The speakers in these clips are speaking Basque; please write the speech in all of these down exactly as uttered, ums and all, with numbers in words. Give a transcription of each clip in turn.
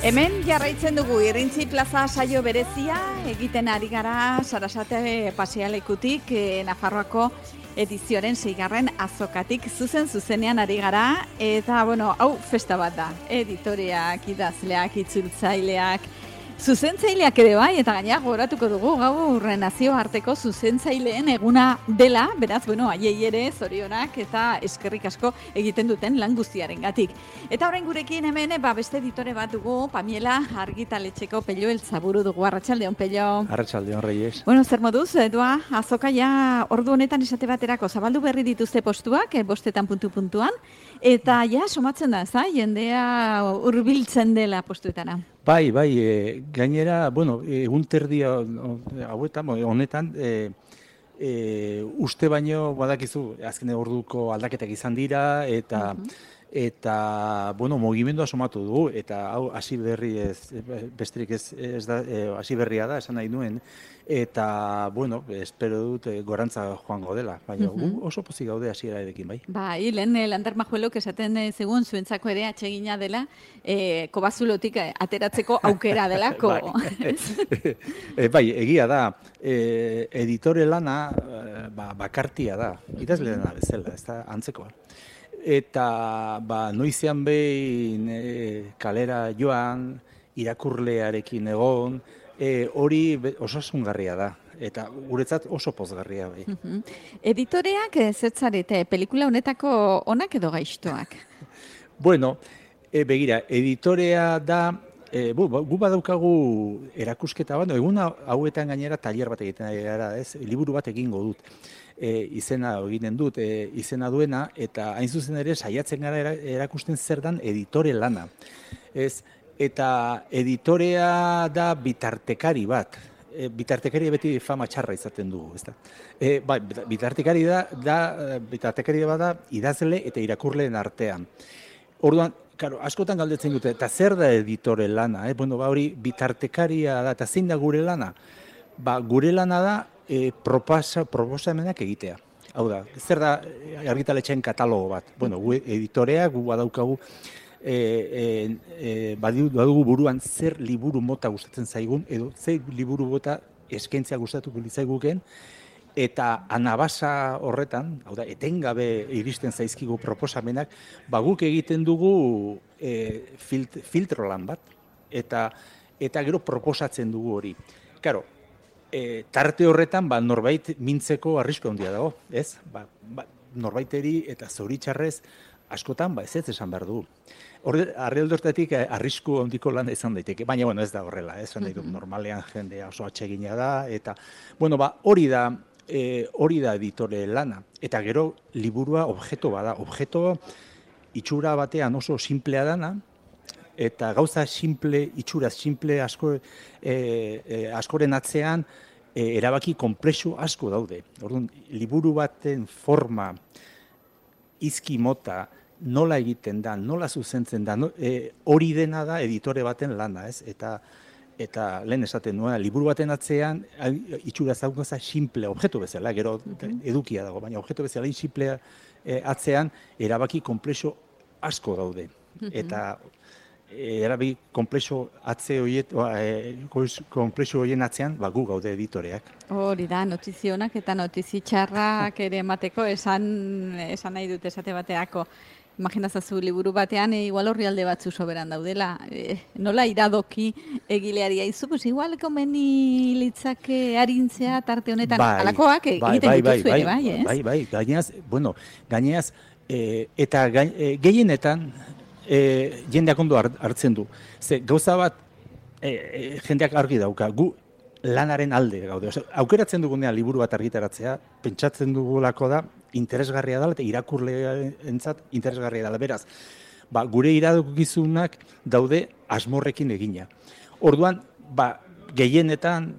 Hemen jarraitzen dugu Irrintzi Plaza saio berezia egiten ari gara Sarasate pasealekutik eh, Nafarroako edizioaren seigarren azokatik zuzen zuzenean ari gara eta bueno, hau festa bat da. Editoreak, idazleak, itzultzaileak, zuzentzaileak ere bai, eta gainera gogoratuko dugu gaur nazioarteko zuzentzaileen eguna dela, beraz, bueno, haiei ere zorionak eta eskerrik asko egiten duten lan guztiarengatik. Eta orain gurekin hemen, ba, beste editore bat dugu, Pamiela Argitaletxeko Pello Eltzaburu dugu. Arratsaldeon, Pello. Arratsaldeon, Reyes. Bueno, zer moduz, doa, azoka ja ordu honetan esate baterako zabaldu berri dituzte postuak, eh, bostetan puntu-puntuan, eta ja somatzen da, za, jendea hurbiltzen dela postuetara. Bai, bai, e, gainera, bueno, egun terdia hauetan, honetan, e, e, uste baino, badakizu, azken orduko aldaketak izan dira, eta, uh-huh. eta bueno, mugimendua somatu dugu, eta hau hasi berri ez, besterik ez, ez da, hasi berria da, esan nahi nuen, eta, bueno, espero dut e, gorantza joango dela, baina uh-huh. gu oso pozik gaude hasierarekin, bai. Bai, lehen Lander Majuelok esaten zegoen zuentzako ere atsegina dela, e, kobazulotik ateratzeko aukera delako. bai. e, bai, egia da, e, editore lana ba, bakartia da, idazle lana bezala, ez da antzekoa. Eta ba, noizean behin e, kalera joan, irakurlearekin egon, e, hori osasungarria da. Eta guretzat oso pozgarria bai. Uh-huh. Editoreak zertzarete, pelikula honetako onak edo gaiztoak? Bueno, e, begira, editorea da, e, bu, gu badaukagu erakusketa bat, egun hauetan gainera tailer bat egiten gara, ez? Liburu bat egingo dut. E, izena egiten dut, e, izena duena, eta hain zuzen ere saiatzen gara erakusten zer dan editore lana. Ez? Eta editorea da bitartekari bat. E, bitartekari beti fama txarra izaten dugu, ezta. E, bai, bitartekari da, da bitartekari bat da idazle eta irakurleen artean. Orduan, claro, askotan galdetzen dute, eta zer da editore lana? Eh? Bueno, ba, hori bitartekaria da, eta zein da gure lana? Ba, gure lana da e, proposa, proposamenak egitea. Hau da, zer da Argitaletxeen katalogo bat? Bueno, gu editorea, gu badaukagu, E, e, e, badugu buruan zer liburu mota gustatzen zaigun, edo zer liburu mota eskaintzea gustatuko litzaiguken, eta anabasa horretan, hau da, etengabe iristen zaizkigu proposamenak, ba guk egiten dugu e, filt, filtro lan bat, eta, eta gero proposatzen dugu hori. Karo, e, tarte horretan ba, norbait mintzeko arrisku handia dago, ez? Ba, ba, norbaiteri eta zoritxarrez askotan ba, ez ez esan behar dugu. Arrealdortatik arrisku handiko lan izan daiteke, baina bueno, ez da horrela, ez da uh-huh. normalean jendea oso atsegina da, eta bueno, ba, hori da, e, hori da editore lana, eta gero liburua objektu bada, objektu itxura batean oso simplea dana, eta gauza simple, itxura simple asko, e, e, askoren atzean e, erabaki konplexu asko daude. Orduan, liburu baten forma, izki mota, nola egiten da, nola zuzentzen da, no, e, hori dena da editore baten lana, ez? Eta, eta lehen esaten nuen, liburu baten atzean, itxura zaukaza simple, objektu bezala, gero edukia dago, baina objektu bezala simple e, atzean, erabaki konplexo asko daude. Eta e, erabaki konplexo atze horiet, e, konplexo horien atzean, ba, gu gaude editoreak. Hori da, notizionak eta notizitxarrak ere emateko, esan, esan nahi dut esate bateako. Imaginazazu liburu batean, e, igual horri alde batzu soberan daudela. E, nola iradoki egileari haizu, pues igual komeni litzake arintzea tarte honetan bai, alakoak egiten bai, dituzu bai, ere, bai, ez? Bai, bai, gaineaz, bueno, gaineaz, e, eta gain, e, gehienetan e, jendeak ondo hartzen du. Ze, gauza bat, e, e, jendeak argi dauka, gu lanaren alde gaude. Osea, aukeratzen dugunean liburu bat argitaratzea, pentsatzen dugulako da, interesgarria dela eta irakurleentzat interesgarria dela. Beraz, ba, gure iradokizunak daude asmorrekin egina. Orduan, ba, gehienetan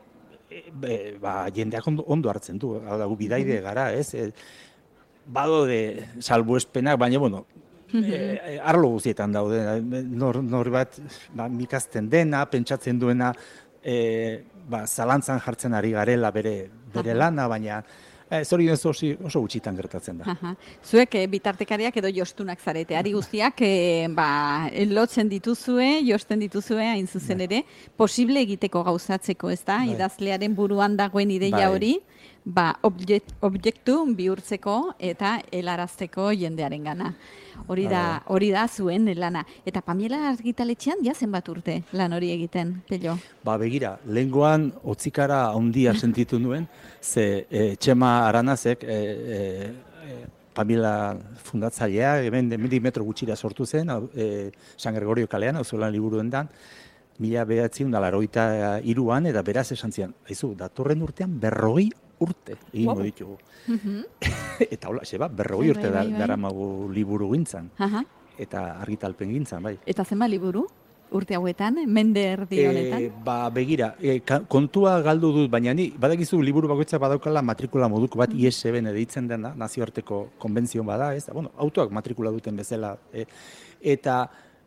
e, ba, jendeak ondo, ondo hartzen du, hau bidaide gara, ez? E, badaude salbuespenak, baina, bueno, e, arlo guztietan daude, nor, nor bat ba, mikazten dena, pentsatzen duena, e, ba, zalantzan jartzen ari garela bere, bere lana, baina Eh, Zorionez oso, oso gutxitan gertatzen da. Aha. Zuek eh, bitartekariak edo jostunak zarete, ari guztiak eh, ba, lotzen dituzue, josten dituzue hain zuzen ere, posible egiteko gauzatzeko, ez da? Bai. Idazlearen buruan dagoen ideia Bai. hori, ba, objekt, objektu bihurtzeko eta helarazteko jendearen gana. Hori da, hori da zuen lana. Eta Pamiela argitaletxean ja zenbat urte lan hori egiten, Pello? Ba, begira, lehengoan otzikara handia sentitu nuen, ze e, Txema Aranazek, e, e, e, Pamiela fundatzailea, hemen hemendik metro gutxira sortu zen, e, San Gregorio kalean, auzolan liburuen dan, mila behatziehun eta laurogeita hiruan, eta beraz esan zian, aizu, datorren urtean berrogei urte egingo Wow. ditugu. Mhm. Eta hola, seba, berrogei Bai, urte bai, bai, da, bai. daramagu liburu gintzan, Aha. eta argitalpen gintzan, bai. Eta zenbat liburu? Urte hauetan, mende erdi honetan? E, ba, begira, e, ka, kontua galdu dut, baina ni, badakizu liburu bakoitza badaukala matrikula moduko bat, I S B deitzen dena, nazioarteko konbentzio bada, ez? Bueno, autoak matrikula duten bezala. E, eta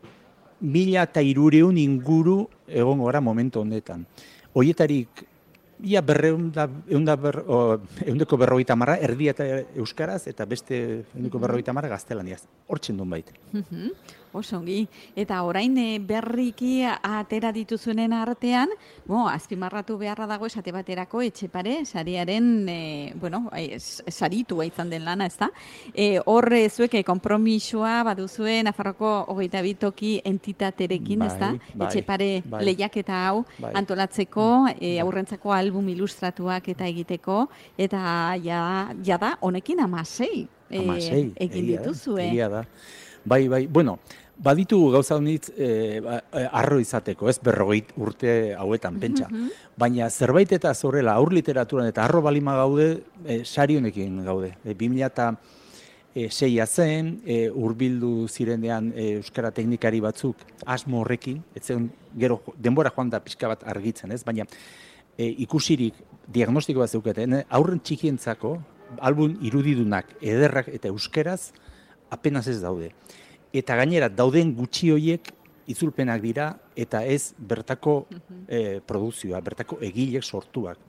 mila eta hirureun inguru egon gara momentu honetan. Hoietarik, ia berreun da, eun da ber, o, eundeko berrogeita marra, erdia eta euskaraz, eta beste eundeko berrogeita marra gaztelaniaz. Hortzen duen baita. Mhm. Oso ongi. Eta orain eh, berriki atera dituzunen artean, bo, azpimarratu beharra dago esate baterako Etxepare sariaren, eh, bueno, eh, saritua izan den lana, ezta? Eh, hor eh, zuek eh, konpromisoa baduzue Nafarroko hogeita bi toki entitaterekin, Bai, ezta? bai, Etxepare bai. lehiaketa hau Bai. antolatzeko, eh, aurrentzako album ilustratuak eta egiteko, eta ja, ja da, honekin amasei. eh, Hamasei, egin egia da, dituzue. egia da. Bai, bai, bueno, baditugu gauza honitz e, ba, e, arro izateko, ez berrogei urte hauetan, pentsa. Baina zerbait eta zorrela aur literaturan eta arro balima gaude, e, sari honekin gaude. E, bi mila eta seia zen, e, hurbildu zirenean e, euskara teknikari batzuk asmo horrekin, ez zen, gero denbora joan da pixka bat argitzen, ez? Baina e, ikusirik diagnostiko bat zeuketen, aurren txikientzako, album irudidunak ederrak eta euskeraz apenas ez daude. Eta gainera dauden gutxi hoiek itzulpenak dira eta ez bertako e, produkzioa, bertako egilek sortuak.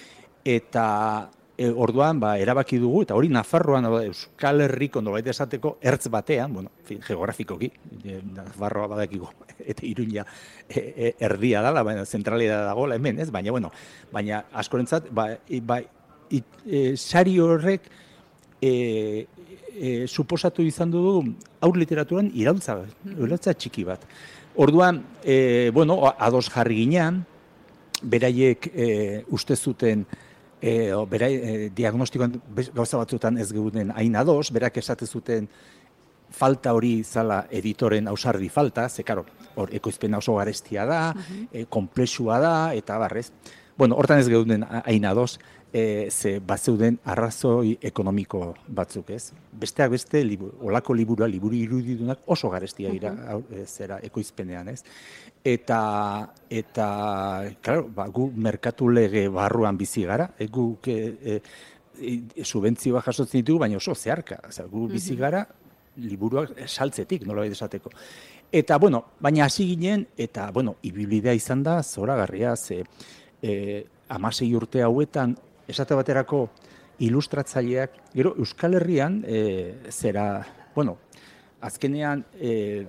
Eta e, orduan ba, erabaki dugu, eta hori Nafarroan, Euskal Herriko nolabait esateko ertz batean, bueno, fin, geografikoki, e, Nafarroa badakigu, eta Iruña e, e, erdia dala, baina zentralia dagoela hemen, ez? Baina, bueno, baina askorentzat, ba, e, ba, it, e, sari horrek e, e, suposatu izan dugu aur literaturan iraultza, iraultza txiki bat. Orduan, e, bueno, ados jarri ginean, beraiek e, uste zuten e, o, berai, e, diagnostikoan gauza batzutan ez geuden hain ados, berak esate zuten falta hori zala editoren ausardi falta, ze karo, hor ekoizpena oso garestia da, e, konplexua da, eta barrez. Bueno, hortan ez geuden hain ados, e, ze bazeuden arrazoi ekonomiko batzuk, ez? Besteak beste, liburu, olako liburua, liburu irudidunak oso garestia dira uh-huh. zera ekoizpenean, ez? Eta, eta claro, ba, gu merkatu lege barruan bizi gara, e, guk e, e, e, subentzioa jasotzen ditugu, baina oso zeharka, Oza, gu bizi gara, liburuak saltzetik, nola esateko. Eta, bueno, baina hasi ginen, eta, bueno, ibilbidea izan da, zoragarria, ze, e, hamasei urte hauetan, esate baterako ilustratzaileak, gero Euskal Herrian, e, zera, bueno, azkenean, e,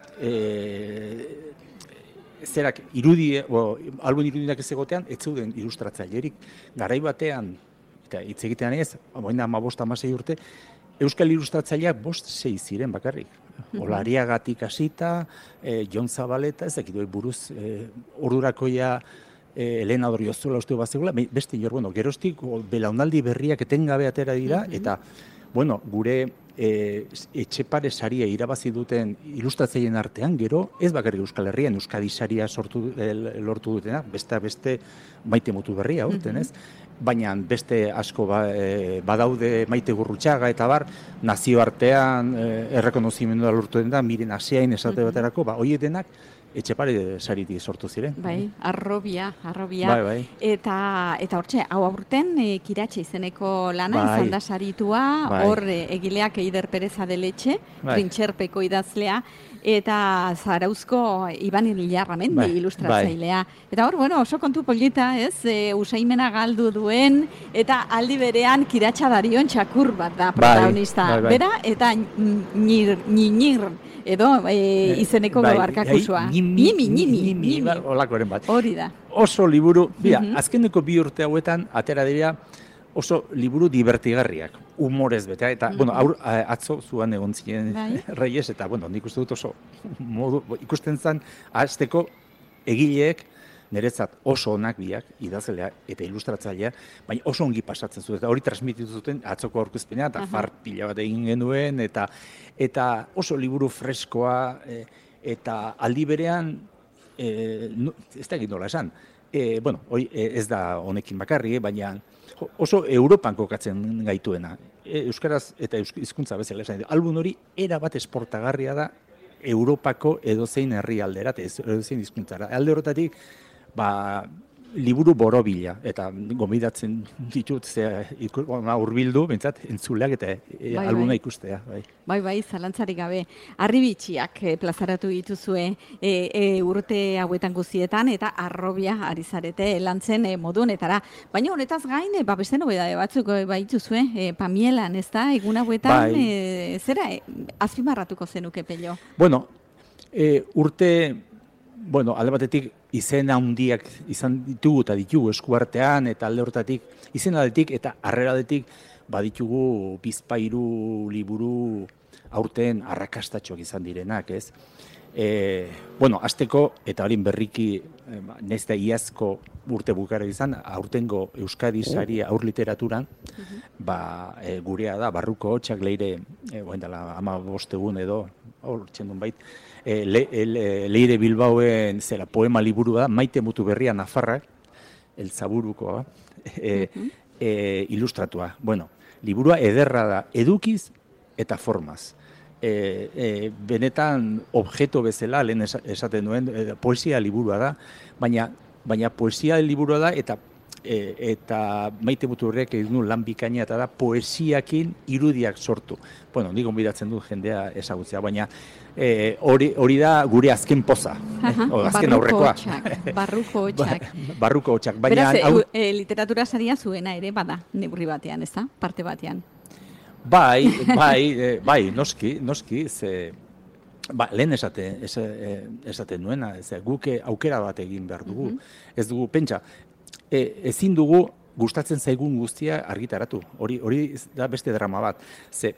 e, zerak irudi, o, album irudinak ez egotean, ez zuden ilustratzailerik. Garai batean, eta hitz egitean ez, baina hamabost hamasei urte, Euskal ilustratzaileak bost sei ziren bakarrik. Olariagatik hasita, e, Jon Zabaleta, ez dakit buruz, e, ordurakoia, E, Elena Odriozola uste bat zegoela, beste jor, bueno, geroztik belaunaldi berriak etengabe atera dira, uh-huh. eta, bueno, gure e, Etxepare saria irabazi duten ilustratzaile artean, gero, ez bakarrik Euskal Herrian, Euskadi saria sortu, e, lortu dutena, beste beste Maite Mutu Berria urten, ez? Baina beste asko ba, e, badaude Maite Gurrutxaga eta bar, nazioartean e, errekonozimendua lortu den da, miren Asiain esate baterako, ba, hori denak, Etxepare sariti sortu ziren. Bai, arrobia, arrobia. Bai, bai. Eta, eta hortxe, hau aurten e, Kiratxe izeneko lana bai. izan da saritua, bai. hor e, egileak Eider Perez Adeletxe, bai. Trintxerpeko idazlea, eta Zarauzko Iban Ilarramendi Bai, ilustratzailea. Eta hor, bueno, oso kontu polita, ez? E, usaimena galdu duen, eta aldi berean Kiratsa Darion txakur bat da protagonista. Bai, bai, bai. Bera, eta Ñir, Ñiñir, edo e, izeneko bai, barkakusua. bai, Nimi, nimi, nimi. bai, holakoren bat. Hori da. Oso liburu, bia, Mhm. azkeneko bi urte hauetan, atera dira, oso liburu divertigarriak, humorez bete, eta, Mhm. bueno, aur, a- atzo zuan egon ziren Bai. Reyes, eta, bueno, nik uste dut oso modu, ikusten zen, hasteko egileek, niretzat oso onak biak, idazlea eta ilustratzailea, baina oso ongi pasatzen zuten, eta hori transmititu zuten atzoko aurkezpenean, eta Aha. far pila bat egin genuen, eta eta oso liburu freskoa, e, eta aldi berean, e, no, ez da egin nola esan, e, bueno, hori e, ez da honekin bakarri, eh, baina oso Europan kokatzen gaituena. E, Euskaraz eta eusk- hizkuntza bezala esan. Album hori era bat esportagarria da Europako edozein herrialdera, eta ez- edozein hizkuntzara. Alde horretatik, ba, liburu borobila, eta gomidatzen ditut, ze hurbildu, bentsat, entzuleak eta e, Bai, albuma bai. ikustea. Bai. Bai, bai, zalantzarik gabe. Arribitxiak eh, plazaratu dituzue eh, eh, urte hauetan guztietan, eta arrobia ari zarete lantzen eh, modunetara. Baina honetaz gain, eh, ba, beste nobedade batzuk eh, baituzue, eh, Pamielan, ez da, egun hauetan, Bai. eh, zera, eh, azpimarratuko zenuke pello. Bueno, e, urte, bueno, alde batetik izen handiak izan ditugu eta ditugu eskuartean, eta alde horretatik izen aldetik eta harreraldetik baditugu bizpairu liburu aurten arrakastatxoak izan direnak, ez? E, bueno, azteko, eta hori berriki, e, nahiz eta iazko urte bukara izan, aurtengo Euskadi saria aur literaturan, ba, e, gurea da, Barruko Hotsak leire, e, goen dela, ama bostegun edo, hor txendun bait, e, le, le, leire Bilbaoen zera poema liburu da, Maite Mutu Berria Nafarrak, el Zaburukoa, e, e, ilustratua. Bueno, liburua ederra da, edukiz eta formaz. E, e, benetan objeto bezala, lehen esa- esaten duen, e, poesia liburua da, baina, baina poesia liburua da, eta e, eta Maite Mutu Berriak egin du lan bikaina, eta da poesiakin irudiak sortu. Bueno, nik gonbidatzen du jendea ezagutzea, baina e, hori hori da gure azken poza, Aha, o azken Barruko aurrekoa. Hotsak, Barruko Hotsak. Barruko Hotsak, baina Beraz, hau, e, e, literatura saria zuena ere bada, neurri batean, ez da? Parte batean. bai, bai, e, bai, noski, noski, ze, ba, lehen esate, es, e, esaten nuena, ze, guk aukera bat egin behar dugu, ez dugu, pentsa, e, ezin dugu gustatzen zaigun guztia argitaratu, hori hori da beste drama bat, ze,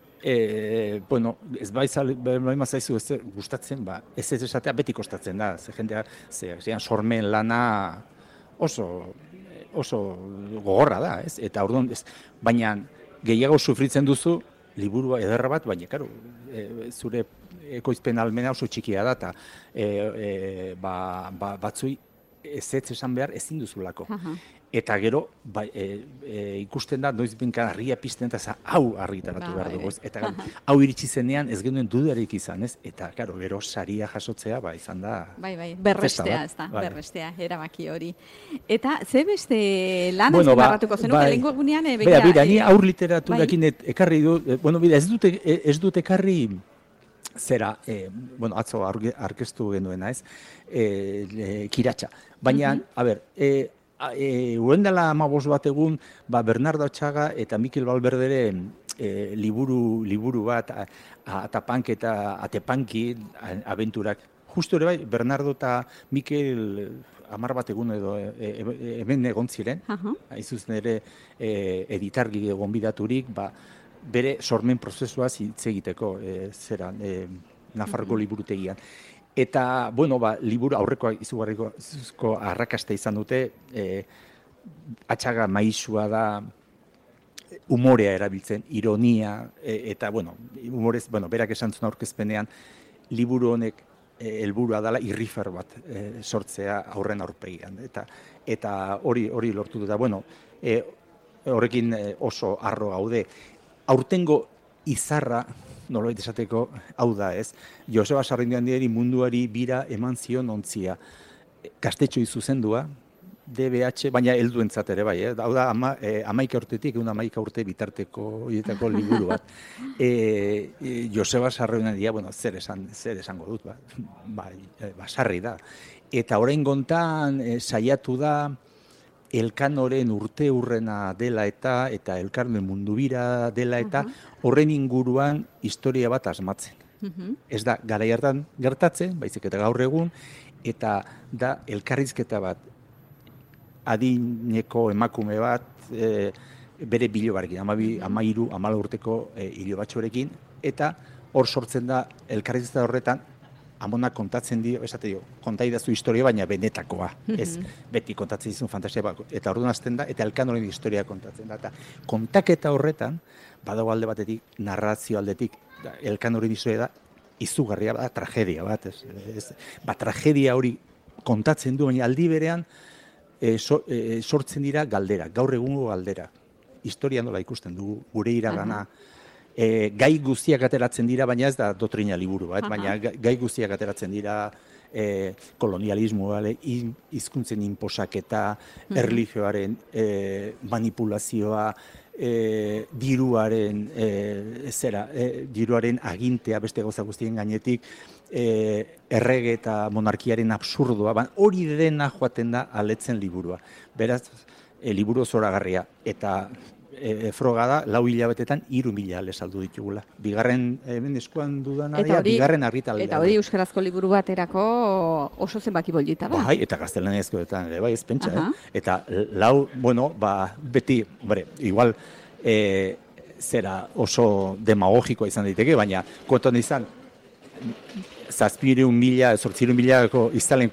e, bueno, ez bai zaizu ez gustatzen, ba, ez ez esatea beti kostatzen da, ze jendea, ze, zean sormen lana oso, oso gogorra da, ez? Eta orduan, ez, baina gehiago sufritzen duzu, liburua ederra bat, baina, karo, e, zure ekoizpen almena oso txikia da, eta e, e, ba, ba, batzui ez ez esan behar ezin duzulako. Aha. Eta gero, ba, e, e, ikusten da, noiz binkan harria pizten, eta za, hau argitaratu Ba, behar bai, dugu. ez? bai. Eta gero, hau iritsi zenean ez genuen dudarik izan, ez? Eta, karo, gero saria jasotzea, ba, izan da... Bai, bai, berrestea, Festa bat, ez da, bai. berrestea, erabaki hori. Eta ze beste lan Bueno, ba, azpimarratuko zenuke, bai. lehengo egunean, e, Bera, begira, bera, ni e, aur literaturakin et- ekarri du, e, bueno, bera, ez dute, e, ez dute ekarri zera, e, bueno, atzo aurge- aurkeztu genuena, ez, e, e, Kiratsa. Baina, a ber, e, a- e, uendala amabos bat egun, ba, Bernardo Atxaga eta Mikel Valverderen e, liburu, liburu bat, a, a, atapank eta atepanki a- abenturak. Justo ere bai, Bernardo eta Mikel hamar bat egun edo e, e, hemen egon ziren, Aha. hain zuzen ere e, editargi gonbidaturik, ba, bere sormen prozesua hitz egiteko, e, zeran, e, Nafarroko liburutegian. Eta, bueno, ba, liburu aurrekoa izugarriko arrakasta izan dute, e, Atxaga maisua da, umorea erabiltzen, ironia, e, eta, bueno, humorez, bueno, berak esan zuen aurkezpenean, liburu honek e, helburua dela irrifer bat e, sortzea aurren aurpegian. Eta eta hori hori lortu dut. Bueno, e, horrekin e, oso harro gaude. Aurtengo izarra, nolabait esateko, hau da, ez? Joseba Sarrindiandiari munduari bira eman zion ontzia. Gaztetxoi zuzendua, D B H, baina helduentzat ere bai, eh? Hau da, ama, eh, amaika urtetik, egun amaika urte bitarteko horietako liburu bat. E, e, Joseba Sarrionen dia, bueno, zer, esan, zer esango dut, ba, bai, ba, sarri da. Eta orain gontan e, saiatu da, Elkanoren urte hurrena dela eta, eta Elkanoren mundubira dela eta, horren inguruan historia bat asmatzen. Uh-huh. Ez da, garai hartan gertatzen, baizik eta gaur egun, eta da elkarrizketa bat, adineko emakume bat, e, bere bilobarekin, amabi, amairu, amala urteko e, ilobatxorekin, eta hor sortzen da elkarrizketa horretan, amonak kontatzen dio, esate dio, konta idazu historia, baina benetakoa, ez beti kontatzen dizun fantasia bat, eta orduan hasten da, eta Elkanoren historia kontatzen da, eta kontaketa horretan, badago alde batetik, narrazio aldetik, Elkanoren historia da, izugarria da, tragedia bat, ez, ez, ba, tragedia hori kontatzen du, baina aldi berean, E, so, e, sortzen dira galdera, gaur egungo galdera. Historia nola ikusten dugu, gure iragana. E, gai guztiak ateratzen dira, baina ez da doktrina liburu bat, baina gai guztiak ateratzen dira e, kolonialismo, hizkuntzen inposaketa, erlijioaren e, manipulazioa, e, diruaren, e, zera, e, diruaren agintea beste gauza guztien gainetik, E, errege eta monarkiaren absurdoa, ba, hori dena joaten da aletzen liburua. Beraz, e, liburu zoragarria, eta e, froga da, lau hilabetetan hiru mila ale saldu ditugula. Bigarren, hemen eskuan dudana dira, bigarren argitalea. Eta hori euskarazko liburu baterako oso zenbaki bollita da. Bai, eta gaztelaniazkoetan ere, bai, ez pentsa, eh? Eta lau, bueno, ba, beti, bare, igual, e, zera oso demagogikoa izan daiteke, baina kontuan izan, zazpireun mila, zortzireun milako iztalen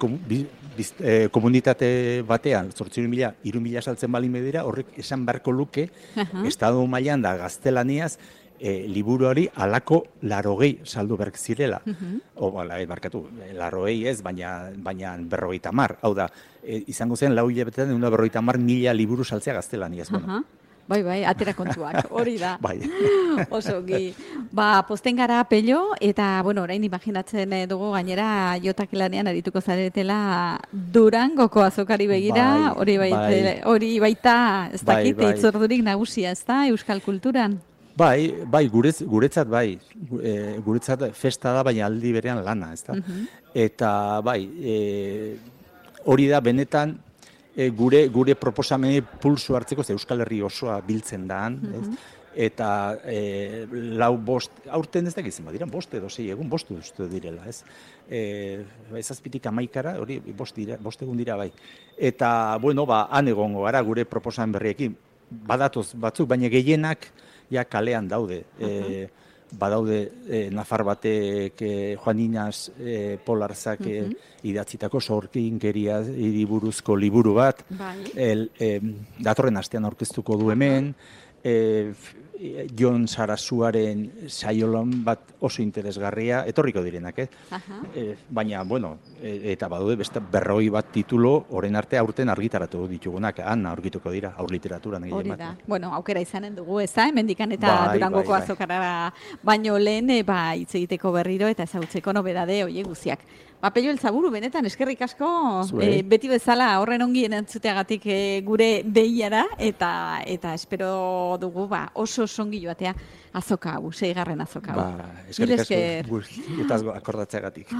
e, komunitate batean, zortzireun mila, hiru mila saltzen balin bedira, horrek esan beharko luke, uh-huh. Estadu mailan da gaztelaniaz, e, liburuari alako larogei saldu berk zirela. Uh-huh. O, bala, barkatu, larogei ez, baina, baina berrogeita mar. Hau da, e, izango zen, lau hilabetetan, una berrogeita mar mila liburu saltzea gaztelaniaz. Uh-huh. Bueno. Bai, bai, atera kontuak, hori da. Bai. Oso gi. Ba, posten gara Pello, eta, bueno, orain imaginatzen dugu gainera jotak lanean arituko zaretela Durangoko azokari begira, bai, hori baita, bai. Hori baita, ez dakit, bai, bai. Itzordurik nagusia, ez da, euskal kulturan? Bai, bai, guretz, guretzat bai, e, guretzat festa da, baina aldi berean lana, ez da. Uh-huh. Eta, bai, e, hori da benetan, E, gure gure proposamene pulsu hartzeko, ze Euskal Herri osoa biltzen daan, ez? Mm-hmm. Eta e, lau bost, aurten ez dakitzen badira, bost edo sei egun, bost uste direla, ez? E, ezazpitik amaikara, hori bost, dira, bost egun dira bai. Eta, bueno, ba, han egongo gara gure proposamen berriekin, badatoz batzuk, baina gehienak ja kalean daude. Uh-huh. E, badaude e, Nafar batek e, Juan Iñaz e, Polarzak e, uh-huh. idatzitako sorkinkeria hiriburuzko liburu bat, bai. El, e, datorren astean aurkeztuko du hemen, e, Jon Sarasuaren saiolan bat oso interesgarria, etorriko direnak, eh? Uh-huh. E, baina, bueno, e, eta badaude beste berroi bat titulo, orain arte aurten argitaratu ditugunak, han aurkituko dira, aur literaturan. Hori da, bueno, aukera izanen dugu, ez da, hemendikan eta bai, Durangoko bai, bai. Azokara baino lehen, e, ba, hitz egiteko berriro eta ezagutzeko nobedade oie guziak. Ba, Pello Eltzaburu, benetan, eskerrik asko, e, beti bezala horren ongi entzuteagatik e, gure deiara, eta eta espero dugu ba, oso songi joatea azoka hau, seigarren azoka hau. Ba, eskerrik asko, eta akordatzeagatik.